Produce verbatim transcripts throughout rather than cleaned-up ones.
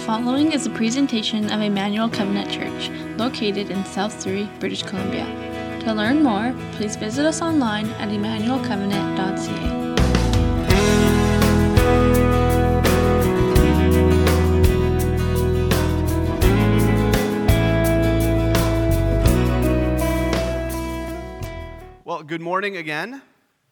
following is a presentation of Emmanuel Covenant Church, located in South Surrey, British Columbia. To learn more, please visit us online at emmanuel covenant dot c a. Well, good morning again,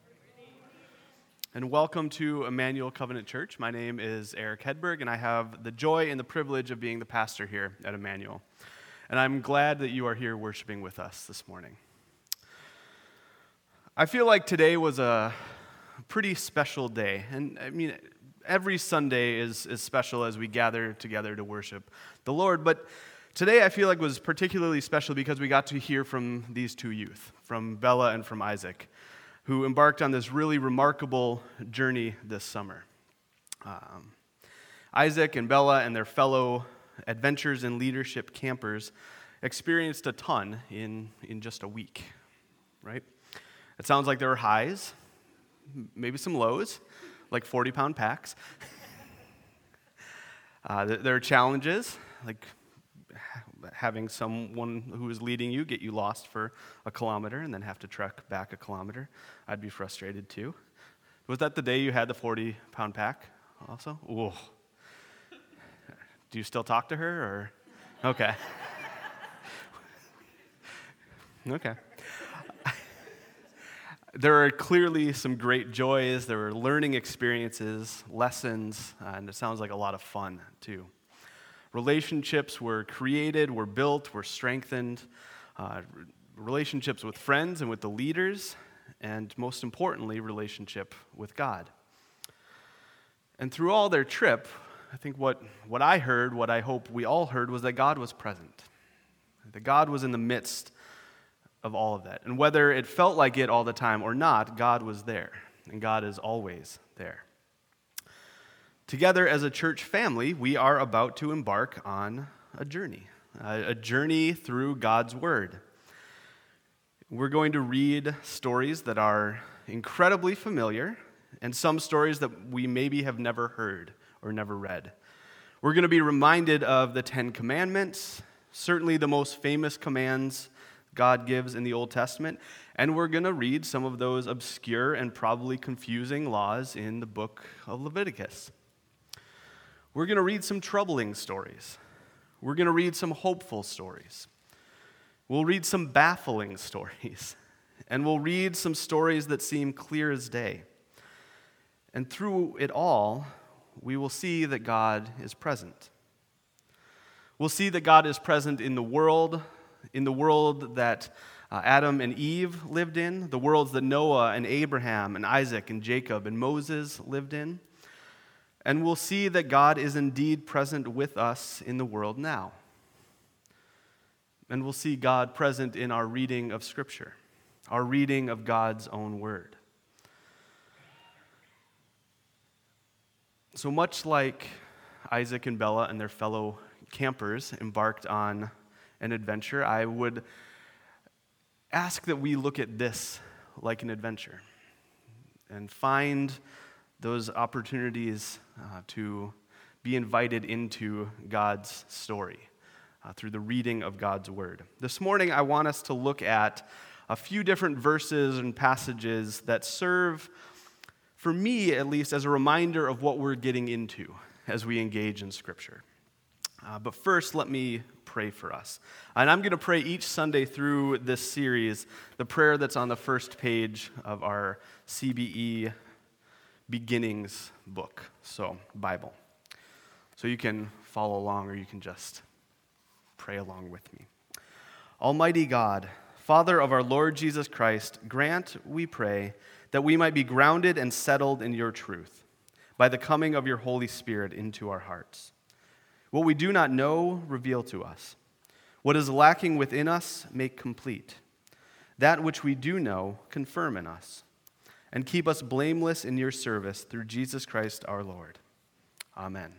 and welcome to Emmanuel Covenant Church. My name is Eric Hedberg, and I have the joy and the privilege of being the pastor here at Emmanuel. And I'm glad that you are here worshiping with us this morning. I feel like today was a pretty special day, and I mean, every Sunday is, is special as we gather together to worship the Lord, but today I feel like was particularly special because we got to hear from these two youth, from Bella and from Isaac, who embarked on this really remarkable journey this summer. Um, Isaac and Bella and their fellow adventures and leadership campers experienced a ton in, in just a week, right? It sounds like there were highs, maybe some lows, like forty-pound packs. uh, there are challenges, like having someone who is leading you get you lost for a kilometer and then have to trek back a kilometer. I'd be frustrated too. Was that the day you had the forty-pound pack also? Ooh. Do you still talk to her, or? Okay. Okay. There are clearly some great joys. There were learning experiences, lessons, and it sounds like a lot of fun too. Relationships were created, were built, were strengthened. Uh, relationships with friends and with the leaders, and most importantly, relationship with God. And through all their trip, I think what, what I heard, what I hope we all heard, was that God was present. That God was in the midst of all of that. And whether it felt like it all the time or not, God was there. And God is always there. Together as a church family, we are about to embark on a journey, a journey through God's Word. We're going to read stories that are incredibly familiar, and some stories that we maybe have never heard or never read. We're going to be reminded of the Ten Commandments, certainly the most famous commands God gives in the Old Testament, and we're going to read some of those obscure and probably confusing laws in the book of Leviticus. We're going to read some troubling stories. We're going to read some hopeful stories. We'll read some baffling stories. And we'll read some stories that seem clear as day. And through it all, we will see that God is present. We'll see that God is present in the world, in the world that uh, Adam and Eve lived in, the worlds that Noah and Abraham and Isaac and Jacob and Moses lived in. And we'll see that God is indeed present with us in the world now. And we'll see God present in our reading of Scripture, our reading of God's own Word. So much like Isaac and Bella and their fellow campers embarked on an adventure, I would ask that we look at this like an adventure and find those opportunities uh, to be invited into God's story uh, through the reading of God's Word. This morning, I want us to look at a few different verses and passages that serve, for me at least, as a reminder of what we're getting into as we engage in Scripture. Uh, but first, let me pray for us. And I'm going to pray each Sunday through this series, the prayer that's on the first page of our C B E Beginnings book, so Bible. So you can follow along or you can just pray along with me. Almighty God, Father of our Lord Jesus Christ, grant, we pray, that we might be grounded and settled in your truth by the coming of your Holy Spirit into our hearts. What we do not know, reveal to us. What is lacking within us, make complete. That which we do know, confirm in us. And keep us blameless in your service through Jesus Christ our Lord. Amen.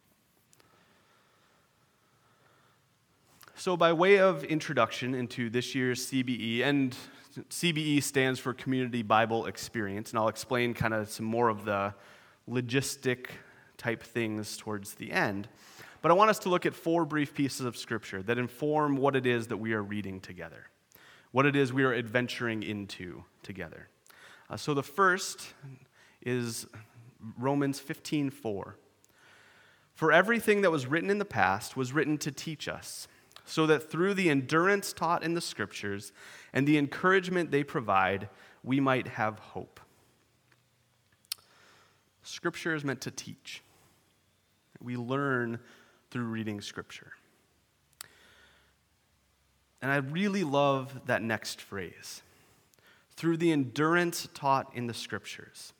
So by way of introduction into this year's C B E, and C B E stands for Community Bible Experience, and I'll explain kind of some more of the logistic type things towards the end. But I want us to look at four brief pieces of Scripture that inform what it is that we are reading together, what it is we are adventuring into together. Uh, so the first is Romans fifteen four. For everything that was written in the past was written to teach us, so that through the endurance taught in the Scriptures and the encouragement they provide, we might have hope. Scripture is meant to teach. We learn through reading Scripture. And I really love that next phrase, through the endurance taught in the Scriptures.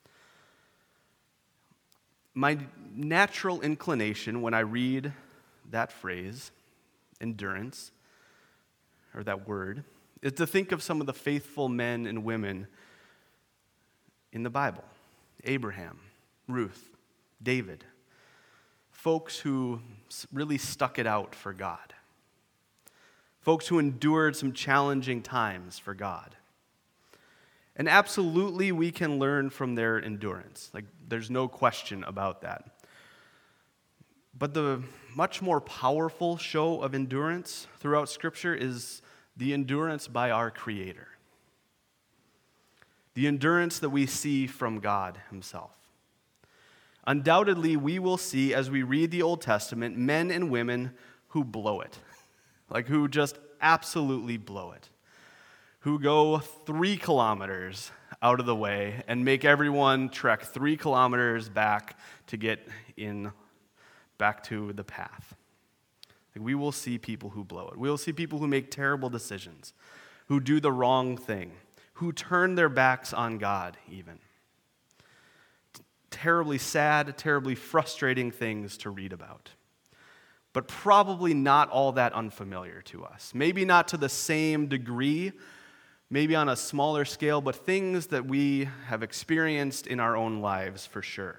My natural inclination when I read that phrase, endurance, or that word, is to think of some of the faithful men and women in the Bible. Abraham, Ruth, David. Folks who really stuck it out for God. Folks who endured some challenging times for God. And absolutely we can learn from their endurance. Like, there's no question about that. But the much more powerful show of endurance throughout Scripture is the endurance by our Creator. The endurance that we see from God Himself. Undoubtedly, we will see as we read the Old Testament men and women who blow it, like who just absolutely blow it, who go three kilometers out of the way and make everyone trek three kilometers back to get in, back to the path. Like, we will see people who blow it. We will see people who make terrible decisions, who do the wrong thing, who turn their backs on God even. Terribly sad, terribly frustrating things to read about. But probably not all that unfamiliar to us. Maybe not to the same degree, maybe on a smaller scale, but things that we have experienced in our own lives for sure.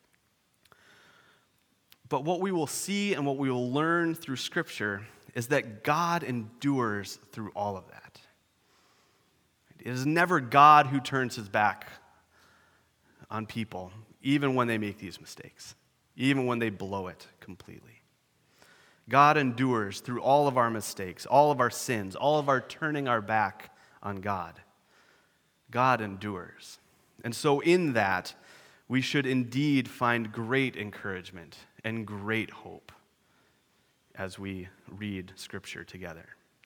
But what we will see and what we will learn through Scripture is that God endures through all of that. It is never God who turns His back on people, even when they make these mistakes, even when they blow it completely. God endures through all of our mistakes, all of our sins, all of our turning our back on God. God endures. And so in that, we should indeed find great encouragement and great hope as we read Scripture together.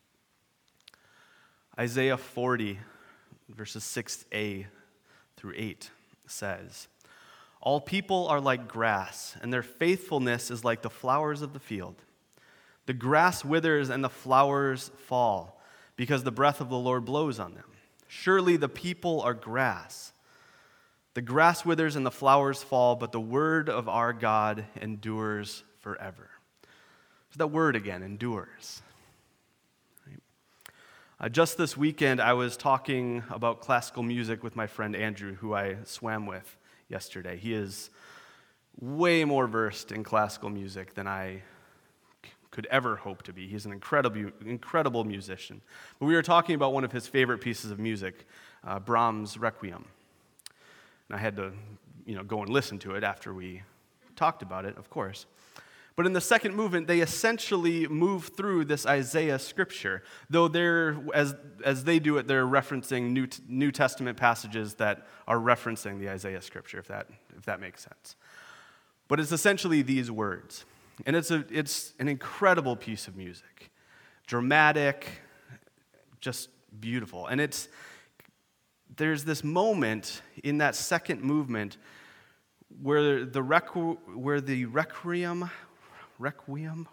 Isaiah forty, verses six a through eight says, all people are like grass, and their faithfulness is like the flowers of the field. The grass withers and the flowers fall, because the breath of the Lord blows on them. Surely the people are grass. The grass withers and the flowers fall, but the word of our God endures forever. So that word again, endures. Right? Uh, just this weekend, I was talking about classical music with my friend Andrew, who I swam with yesterday. He is way more versed in classical music than I could ever hope to be. He's an incredible, incredible musician. But we were talking about one of his favorite pieces of music, uh, Brahms' Requiem. And I had to, you know, go and listen to it after we talked about it, of course. But in the second movement, they essentially move through this Isaiah scripture, though they're, as, as they do it, they're referencing New, New Testament passages that are referencing the Isaiah scripture, if that, if that makes sense. But it's essentially these words. And it's, a, it's an incredible piece of music. Dramatic, just beautiful. And it's there's this moment in that second movement where the, requ, where the requiem... Requiem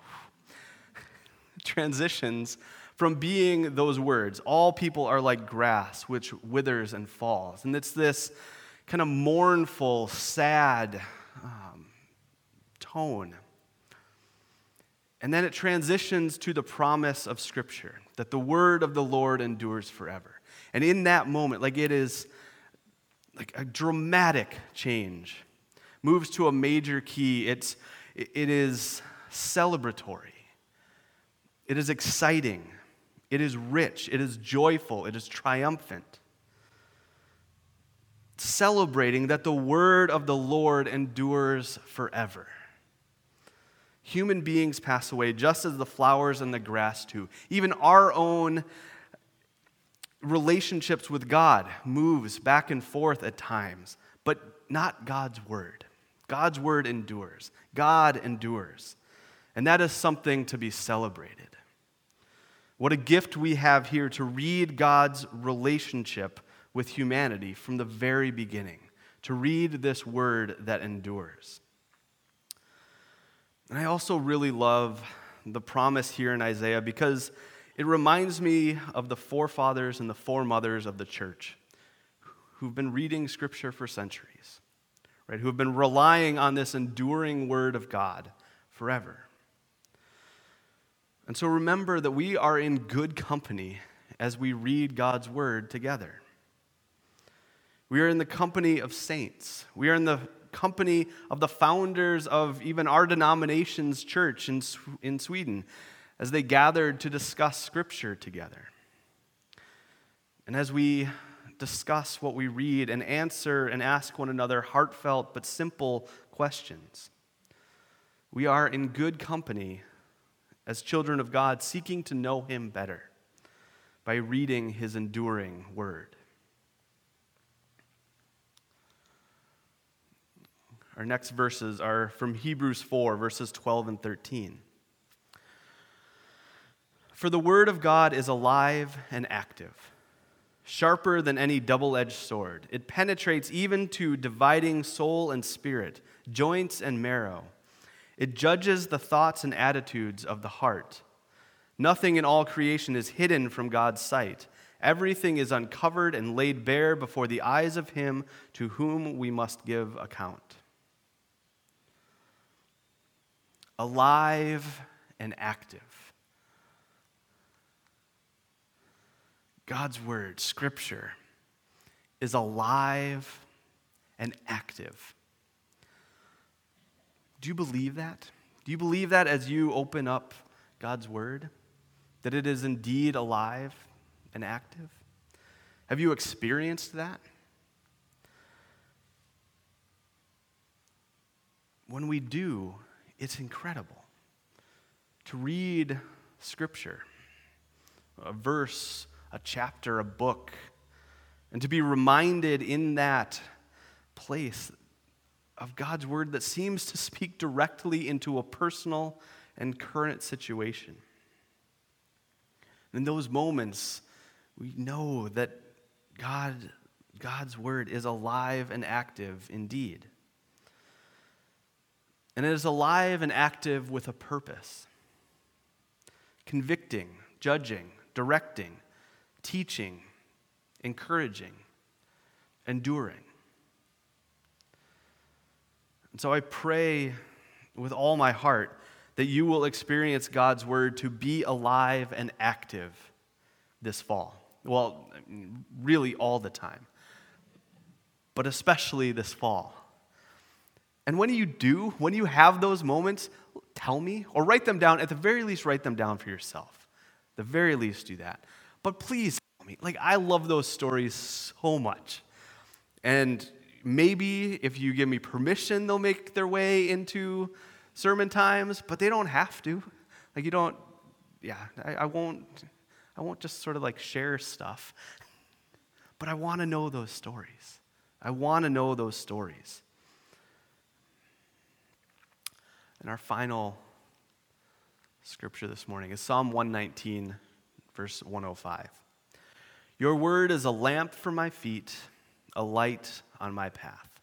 transitions from being those words, all people are like grass, which withers and falls. And it's this kind of mournful, sad um, tone. And then it transitions to the promise of Scripture, that the word of the Lord endures forever. And in that moment, like it is like a dramatic change, moves to a major key. It's, it is celebratory. It is exciting. It is rich. It is joyful. It is triumphant. celebrating that the word of the Lord endures forever. Human beings pass away just as the flowers and the grass do. Even our own relationships with God moves back and forth at times, but not God's word. God's word endures. God endures. And that is something to be celebrated. What a gift we have here to read God's relationship with humanity from the very beginning, to read this word that endures. And I also really love the promise here in Isaiah because it reminds me of the forefathers and the foremothers of the church who've been reading Scripture for centuries, right? Who have been relying on this enduring word of God forever. And so remember that we are in good company as we read God's word together. We are in the company of saints. We are in the company of the founders of even our denomination's church in, in Sweden as they gathered to discuss Scripture together. And as we discuss what we read and answer and ask one another heartfelt but simple questions, we are in good company as children of God, seeking to know Him better by reading His enduring word. Our next verses are from Hebrews four, verses twelve and thirteen. For the word of God is alive and active, sharper than any double-edged sword. It penetrates even to dividing soul and spirit, joints and marrow. It judges the thoughts and attitudes of the heart. Nothing in all creation is hidden from God's sight. Everything is uncovered and laid bare before the eyes of Him to whom we must give account. Alive and active. God's word, Scripture, is alive and active. Do you believe that? Do you believe that as you open up God's word? That it is indeed alive and active? Have you experienced that? When we do, it's incredible to read Scripture, a verse, a chapter, a book, and to be reminded in that place of God's word that seems to speak directly into a personal and current situation. In those moments, we know that God, God's word is alive and active indeed. And it is alive and active with a purpose. Convicting, judging, directing, teaching, encouraging, enduring. And so I pray with all my heart that you will experience God's word to be alive and active this fall. Well, really all the time, but especially this fall. And when you do, when you have those moments, tell me or write them down. At the very least, write them down for yourself. At the very least, do that. But please tell me. Like, I love those stories so much. And maybe if you give me permission, they'll make their way into sermon times, but they don't have to. Like, you don't, yeah, I, I won't, I won't just sort of like share stuff. But I want to know those stories. I want to know those stories. And our final scripture this morning is Psalm one nineteen, verse one oh five. Your word is a lamp for my feet, a light on my path.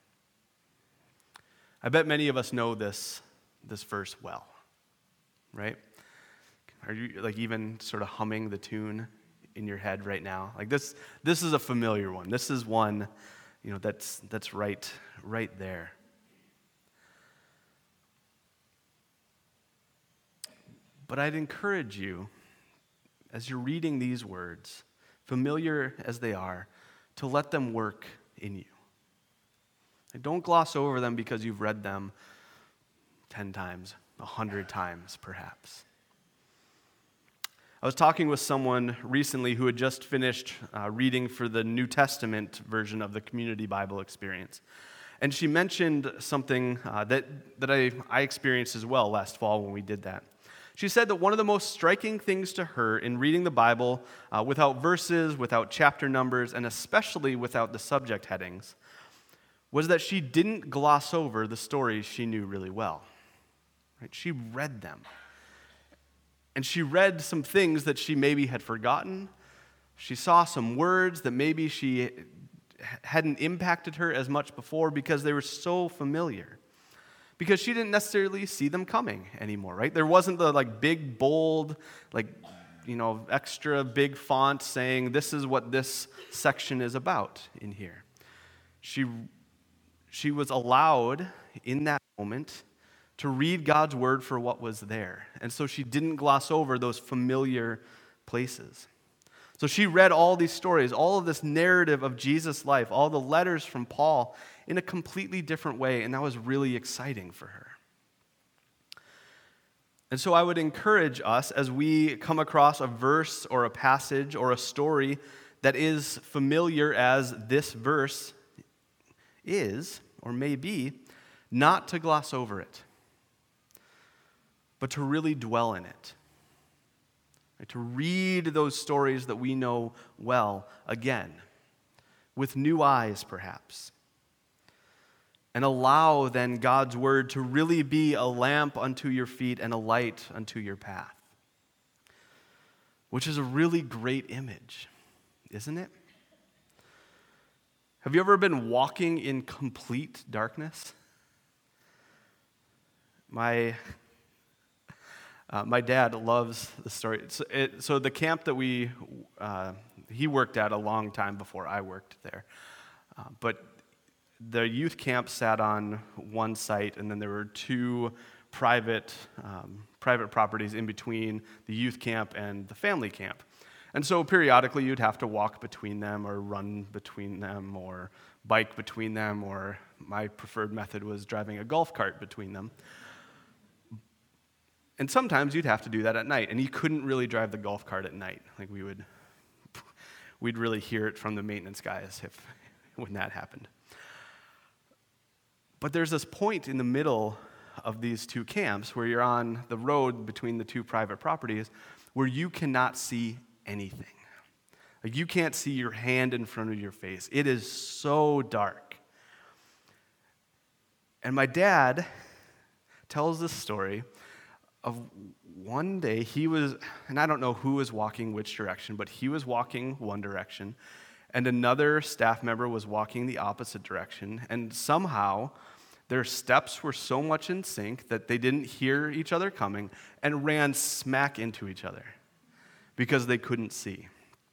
I bet many of us know this, this verse well, right? Are you like even sort of humming the tune in your head right now? Like this, this is a familiar one. This is one, you know, that's that's right, right there. But I'd encourage you, as you're reading these words, familiar as they are, to let them work in you. And don't gloss over them because you've read them ten times, a hundred times perhaps. I was talking with someone recently who had just finished uh, reading for the New Testament version of the Community Bible Experience. And she mentioned something uh, that, that I, I experienced as well last fall when we did that. She said that one of the most striking things to her in reading the Bible uh, without verses, without chapter numbers, and especially without the subject headings, was that she didn't gloss over the stories she knew really well. Right? She read them. And she read some things that she maybe had forgotten. She saw some words that maybe she hadn't impacted her as much before because they were so familiar. Because she didn't necessarily see them coming anymore, right? There wasn't the like big, bold, like, you know, extra big font saying this is what this section is about in here. She, she was allowed in that moment to read God's word for what was there. And so she didn't gloss over those familiar places. So she read all these stories, all of this narrative of Jesus' life, all the letters from Paul in a completely different way, and that was really exciting for her. And so I would encourage us as we come across a verse or a passage or a story that is familiar as this verse is or may be, not to gloss over it, but to really dwell in it. Right? To read those stories that we know well again, with new eyes perhaps, and allow then God's word to really be a lamp unto your feet and a light unto your path, which is a really great image, isn't it? Have you ever been walking in complete darkness? My uh, my dad loves the story. So, it, so the camp that we uh, he worked at a long time before I worked there, uh, but the youth camp sat on one site, and then there were two private um, private properties in between the youth camp and the family camp. And so periodically you'd have to walk between them or run between them or bike between them, or my preferred method was driving a golf cart between them. And sometimes you'd have to do that at night, and you couldn't really drive the golf cart at night. Like we would, we'd really hear it from the maintenance guys if when that happened. But there's this point in the middle of these two camps where you're on the road between the two private properties where you cannot see anything. Like you can't see your hand in front of your face. It is so dark. And my dad tells this story of one day he was, and I don't know who was walking which direction, but he was walking one direction, and another staff member was walking the opposite direction, and somehow their steps were so much in sync that they didn't hear each other coming and ran smack into each other because they couldn't see.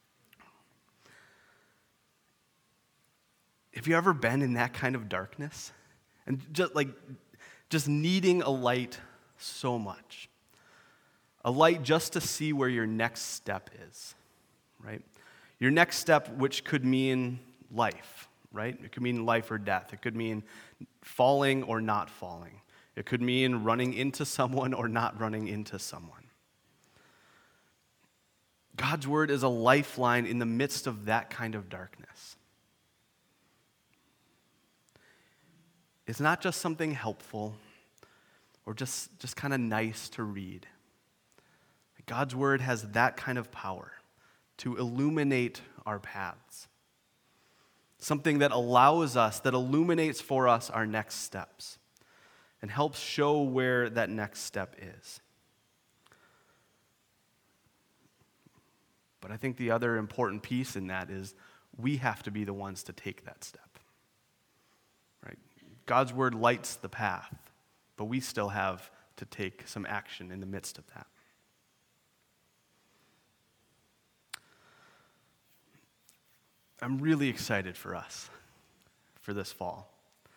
Have you ever been in that kind of darkness? And just like, just needing a light so much. A light just to see where your next step is, right? Your next step, which could mean life, right? It could mean life or death. It could mean falling or not falling. It could mean running into someone or not running into someone. God's word is a lifeline in the midst of that kind of darkness. It's not just something helpful or just, just kind of nice to read. God's word has that kind of power to illuminate our paths. Something that allows us, that illuminates for us our next steps and helps show where that next step is. But I think the other important piece in that is we have to be the ones to take that step. Right? God's word lights the path, but we still have to take some action in the midst of that. I'm really excited for us for this fall.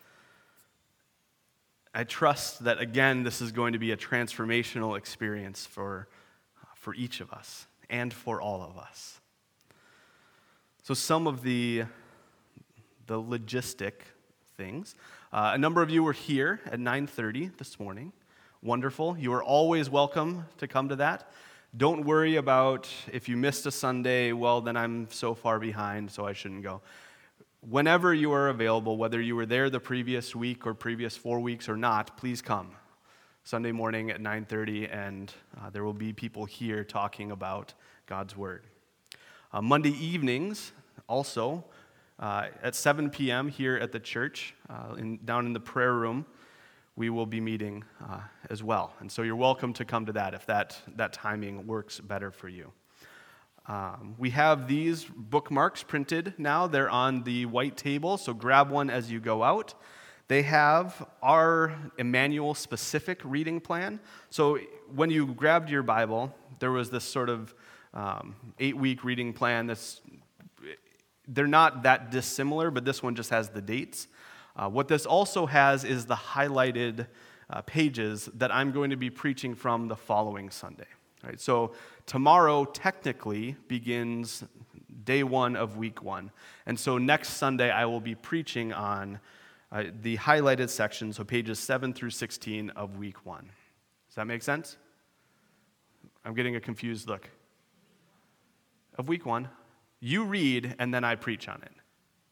I trust that, again, this is going to be a transformational experience for, for each of us and for all of us. So some of the, the logistic things. Uh, a number of you were here at nine thirty this morning. Wonderful. You are always welcome to come to that. Don't worry about if you missed a Sunday, well, then I'm so far behind, so I shouldn't go. Whenever you are available, whether you were there the previous week or previous four weeks or not, please come. Sunday morning at nine thirty, and uh, there will be people here talking about God's Word. Uh, Monday evenings, also, uh, at seven p.m. here at the church, uh, in, down in the prayer room, we will be meeting uh, as well. And so you're welcome to come to that if that, that timing works better for you. Um, we have these bookmarks printed now. They're on the white table, so grab one as you go out. They have our Emmanuel-specific reading plan. So when you grabbed your Bible, there was this sort of um, eight-week reading plan. That's, they're not that dissimilar, but this one just has the dates. Uh, what this also has is the highlighted uh, pages that I'm going to be preaching from the following Sunday. Right? So tomorrow technically begins day one of week one. And so next Sunday I will be preaching on uh, the highlighted section, so pages seven through sixteen of week one. Does that make sense? I'm getting a confused look. Of week one. You read and then I preach on it.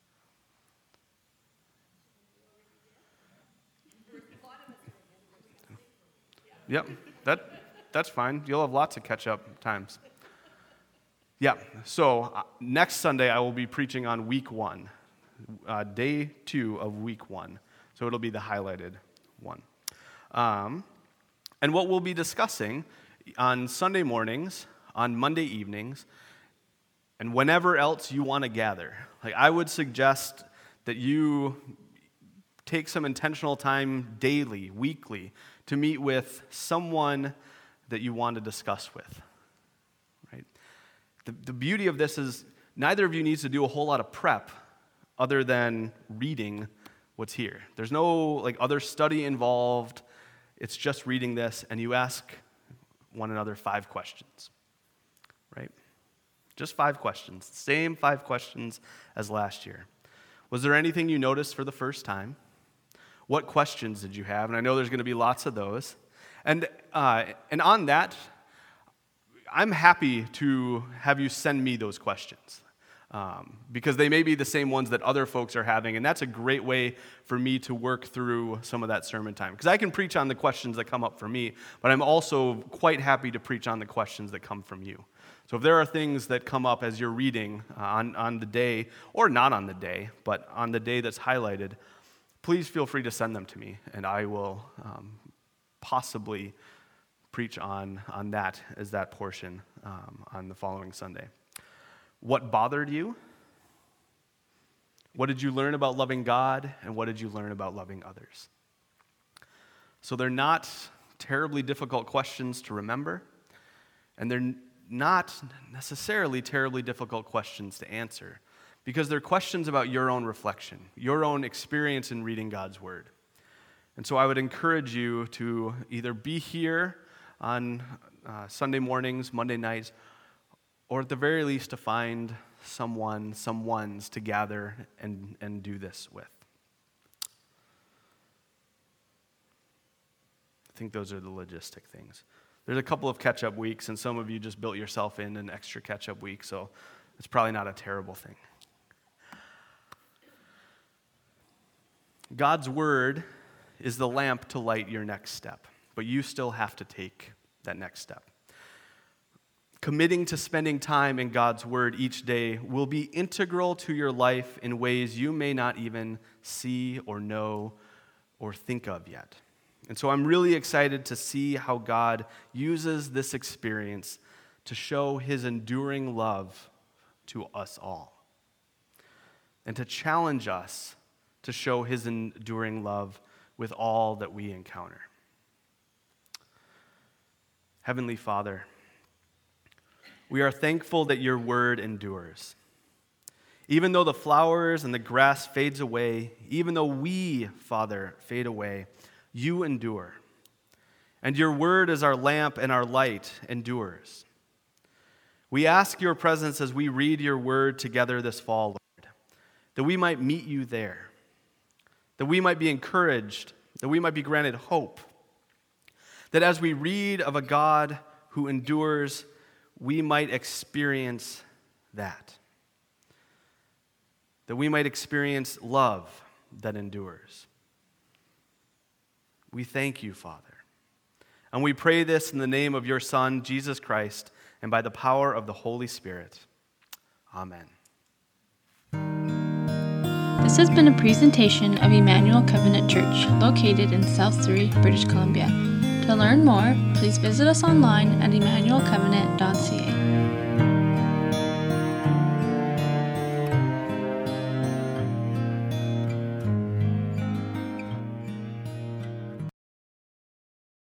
Yep, that that's fine. You'll have lots of catch-up times. Yeah, so uh, next Sunday I will be preaching on week one, uh, day two of week one. So it'll be the highlighted one. Um, and what we'll be discussing on Sunday mornings, on Monday evenings, and whenever else you want to gather. Like I would suggest that you take some intentional time daily, weekly, to meet with someone that you want to discuss with, right? The, the beauty of this is neither of you needs to do a whole lot of prep other than reading what's here. There's no like other study involved. It's just reading this, and you ask one another five questions, right? Just five questions. Same five questions as last year. Was there anything you noticed for the first time? What questions did you have? And I know there's going to be lots of those. And uh, and on that, I'm happy to have you send me those questions um, because they may be the same ones that other folks are having, and that's a great way for me to work through some of that sermon time. Because I can preach on the questions that come up for me, but I'm also quite happy to preach on the questions that come from you. So if there are things that come up as you're reading uh, on, on the day, or not on the day, but on the day that's highlighted, please feel free to send them to me, and I will um, possibly preach on, on that as that portion um, on the following Sunday. What bothered you? What did you learn about loving God, and what did you learn about loving others? So they're not terribly difficult questions to remember, and they're not necessarily terribly difficult questions to answer, because they're questions about your own reflection, your own experience in reading God's Word. And so I would encourage you to either be here on uh, Sunday mornings, Monday nights, or at the very least to find someone, some ones to gather and, and do this with. I think those are the logistic things. There's a couple of catch-up weeks, and some of you just built yourself in an extra catch-up week, so it's probably not a terrible thing. God's Word is the lamp to light your next step, but you still have to take that next step. Committing to spending time in God's Word each day will be integral to your life in ways you may not even see or know or think of yet. And so I'm really excited to see how God uses this experience to show His enduring love to us all, and to challenge us to show His enduring love with all that we encounter. Heavenly Father, we are thankful that your word endures. Even though the flowers and the grass fades away, even though we, Father, fade away, you endure. And your word as our lamp and our light endures. We ask your presence as we read your word together this fall, Lord, that we might meet you there, that we might be encouraged, that we might be granted hope, that as we read of a God who endures, we might experience that. That we might experience love that endures. We thank you, Father. And we pray this in the name of your Son, Jesus Christ, and by the power of the Holy Spirit. Amen. This has been a presentation of Emmanuel Covenant Church, located in South Surrey, British Columbia. To learn more, please visit us online at emmanuel covenant dot c a.